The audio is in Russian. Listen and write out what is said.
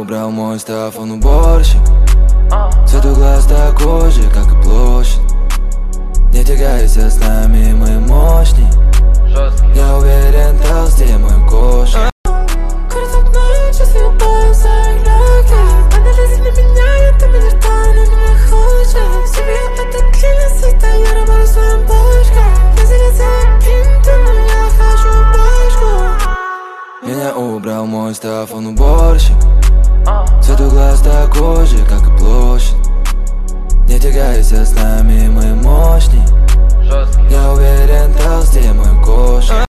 убрал мой стафон уборщик. Цвет глаз такой же, как и площадь. Не тягайся с нами, мы мощней. Я уверен, толстее мой кошек. Курит окно, сейчас въебаю за лёгкий. Она лезет на меня, это меня рта, но меня хочет. Себе этот клинец, это я работаю своим бочком. Я залезаю пинту, но я хочу бочку. Меня убрал мой стафон уборщик. Цвет глаз такой же, как и площадь. Не тягайся с нами, мы мощней. Я уверен, толстее мой кошек.